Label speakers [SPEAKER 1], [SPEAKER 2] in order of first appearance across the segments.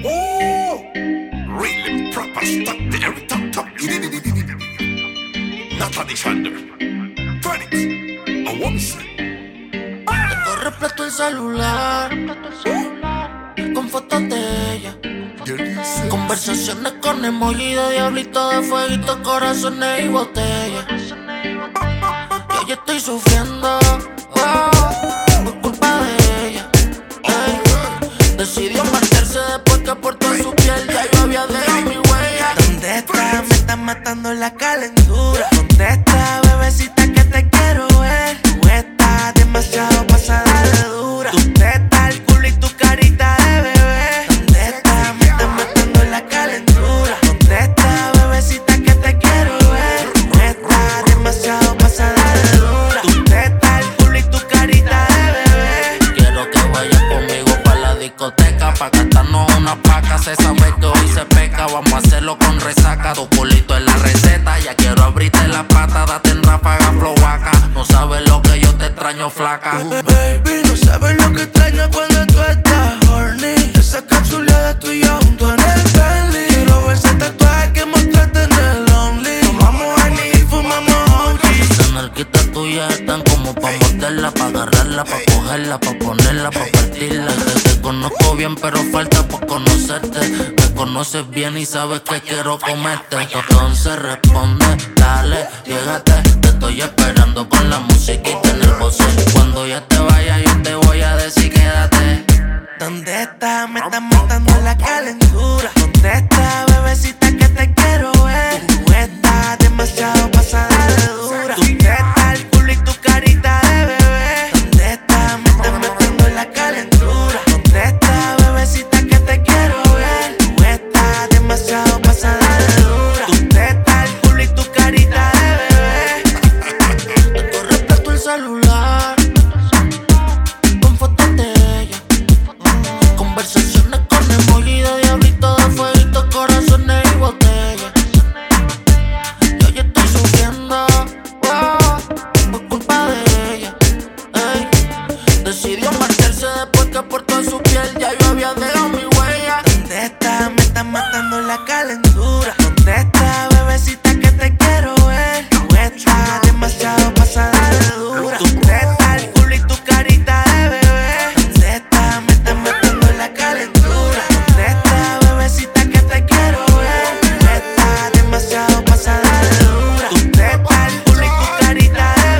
[SPEAKER 1] Really proper stuff. The every top. Natalie Shander. Phoenix. A woman.
[SPEAKER 2] Tengo repleto el celular con fotos de ella. Conversaciones con emoji de diablito, de fueguito, corazones y botellas. Y hoy estoy sufriendo por culpa de ella. Decidió marcharse después que por toda su piel ya yo había dejado mi huella.
[SPEAKER 3] ¿Dónde estás? Me estás matando la calentura. ¿Dónde estás, bebecita, que te quiero ver? Tú estás demasiado pasada de dura. Tú te estás el culo y tu carita de bebé. ¿Dónde estás? Me estás matando la calentura. ¿Dónde estás, bebecita, que te quiero ver? Tú estás demasiado pasada de dura. Tú te estás el culo y tu carita de bebé.
[SPEAKER 2] Quiero que vayas conmigo pa' la discoteca, pa' gastarnos una paca. Se sabe que hoy se peca, vamos a hacerlo con resaca. Tu culito es la receta, ya quiero abrirte la pata. Date en ráfaga, flowaca. No sabes lo que yo te extraño, flaca.
[SPEAKER 3] Baby, no sabes lo que extraño cuando tú estás horny. Esa cápsula tuya junto en el Bentley. Quiero ver ese tatuaje que mostraste en el Only. Tomamos honey y fumamos OG.
[SPEAKER 2] Esas narquitas tuyas están como pa' morderla, pa' agarrarla, pa' cogerla, pa' ponerla, pa' partirla. Te conozco bien pero falta por conocerte. Me conoces bien y sabes que quiero comerte. Entonces responde, dale, llégate. Te estoy esperando con la musiquita en el boce. Cuando ya te vayas yo te voy a decir quédate.
[SPEAKER 3] ¿Dónde estás? Me estás matando la calentura. ¿Dónde estás, bebecita, que te quiero ver? Tú estás demasiado pasada de dura. Tú te estás el culo y tu carita de bebé. ¿Dónde estás? Me estás matando la calentura. ¿Dónde estás, bebecita, que te quiero ver? Tú estás demasiado pasada de dura. Tú te estás el culo y tu carita de bebé.
[SPEAKER 2] Tengo repleto el celular con fotos de ella. Conversaciones con emoji de diablito, de fueguito, corazones y botellas. Y hoy estoy sufriendo por culpa de ella. Decidió marcharse después que por toda su piel ya yo había dejado mi huella.
[SPEAKER 3] ¿Dónde estás? Me estás matando la calentura. ¿Dónde estás, bebecita, que te quiero ver? Tú estás demasiado pasada de dura. Tú te estás el culo y tu carita de bebé. ¿Dónde estás? Me estás matando la calentura. ¿Dónde estás, bebecita, que te quiero ver? Tú estás demasiado pasada de dura. Tú te estás el culo y tu carita de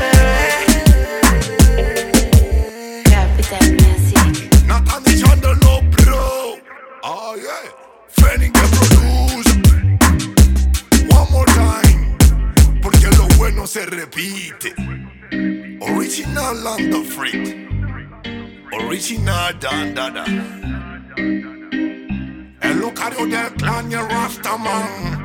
[SPEAKER 3] bebé.
[SPEAKER 4] Capital Music.
[SPEAKER 1] Natalie Shander, no bro. Oh yeah. Phoenix que produce. One more time. Porque lo bueno se repite. Original Land of Freak. Original Dandada. El Lucario del clan y el Rastaman.